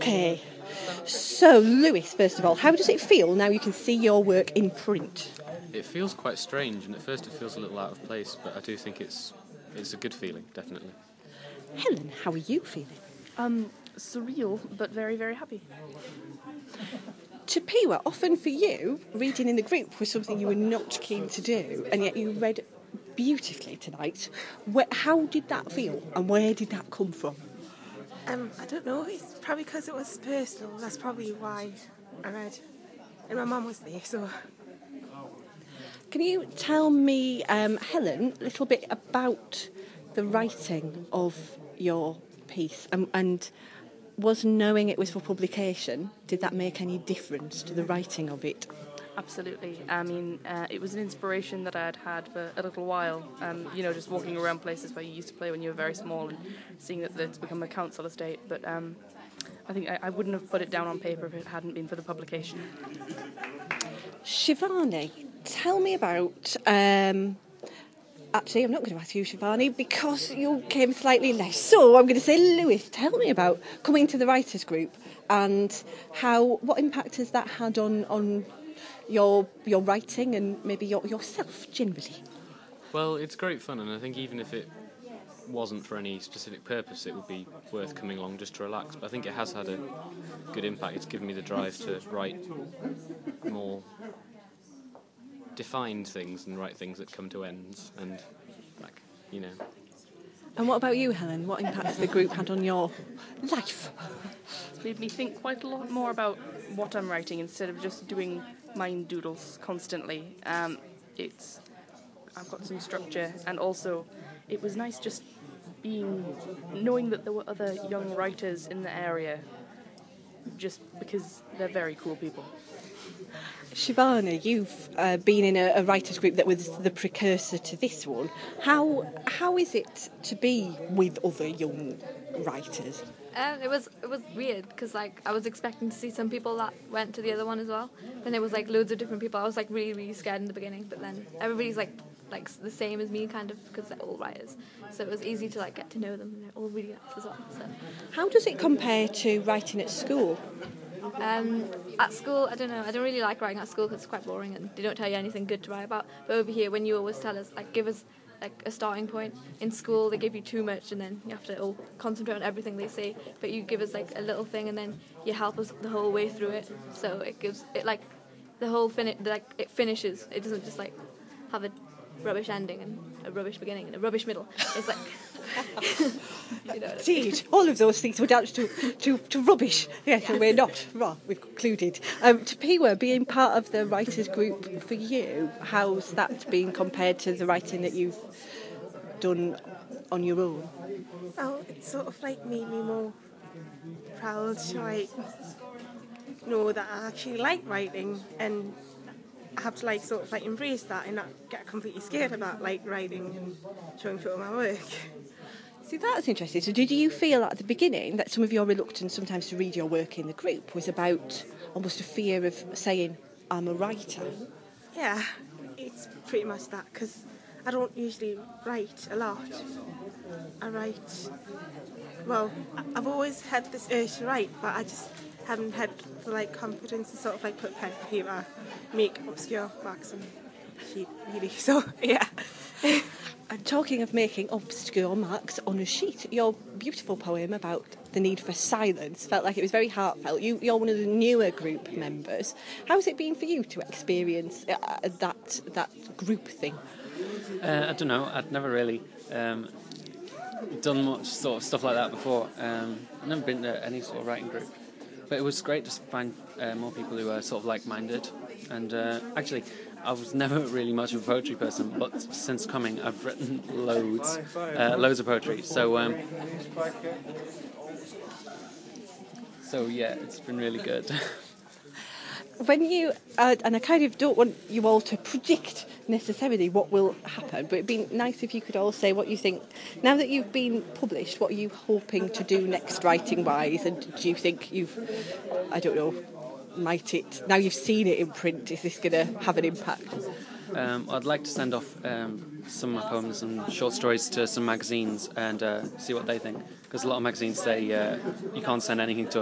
Okay, so Lewis, first of all, how does it feel now you can see your work in print? It feels quite strange, and at first it feels a little out of place, but I do think it's a good feeling, definitely. Helen, how are you feeling? Surreal, but very, very happy. Tapiwa, often for you, reading in the group was something you were not keen to do, and yet you read beautifully tonight. How did that feel, and where did that come from? I don't know. It's probably because it was personal. That's probably why I read. And my mum was there, so... Can you tell me, Helen, a little bit about the writing of your piece, and was knowing it was for publication, did that make any difference to the writing of it? Absolutely. I mean, it was an inspiration that I'd had for a little while. Just walking around places where you used to play when you were very small and seeing that it's become a council estate. But I think I wouldn't have put it down on paper if it hadn't been for the publication. Shivani, tell me about... Actually, I'm not going to ask you, Shivani, because you came slightly less. So I'm going to say, Lewis, tell me about coming to the writers' group and what impact has that had on your writing and maybe yourself generally? Well, it's great fun, and I think even if it wasn't for any specific purpose, it would be worth coming along just to relax. But I think it has had a good impact. It's given me the drive to write more defined things and write things that come to ends and, And what about you, Helen? What impact has the group had on your life? It's made me think quite a lot more about what I'm writing instead of just doing mind doodles constantly. I've got some structure, and also it was nice just knowing that there were other young writers in the area, just because they're very cool people. Shivani, you've been in a writers' group that was the precursor to this one. How is it to be with other young writers? It was weird because I was expecting to see some people that went to the other one as well. Then it was loads of different people. I was really, really scared in the beginning, but then everybody's like the same as me kind of because they're all writers. So it was easy to get to know them, and they're all really nice as well. So how does it compare to writing at school? At school, I don't know. I don't really like writing at school because it's quite boring and they don't tell you anything good to write about. But over here, when you always tell us, give us a starting point. In school, they give you too much and then you have to all concentrate on everything they say. But you give us a little thing and then you help us the whole way through it. So it gives it the whole it finishes. It doesn't just have a rubbish ending and a rubbish beginning and a rubbish middle. It's Indeed, all of those things were down to rubbish. Yes, and we're not. Well, we've concluded. Tapiwa, being part of the writers' group for you, how's that been compared to the writing that you've done on your own? Oh, it sort of made me more proud to know that I actually like writing, and I have to embrace that and not get completely scared about writing and showing people my work. See, that's interesting. So did you feel at the beginning that some of your reluctance sometimes to read your work in the group was about almost a fear of saying, I'm a writer? Yeah, it's pretty much that, because I don't usually write a lot. I've always had this urge to write, but I just haven't had the confidence to put pen to paper, make obscure marks on sheet, really. So, yeah. And talking of making obscure marks on a sheet, your beautiful poem about the need for silence felt like it was very heartfelt. You're one of the newer group members. How's it been for you to experience that group thing? I don't know. I'd never really done much sort of stuff like that before. I've never been to any sort of writing group. But it was great to find more people who are sort of like-minded. And actually, I was never really much of a poetry person, but since coming, I've written loads of poetry. So yeah, it's been really good. When you, and I kind of don't want you all to predict necessarily what will happen, but it'd be nice if you could all say what you think. Now that you've been published, what are you hoping to do next writing-wise? And do you think now you've seen it in print, is this going to have an impact? I'd like to send off some of my poems and short stories to some magazines and see what they think. Because a lot of magazines say you can't send anything to us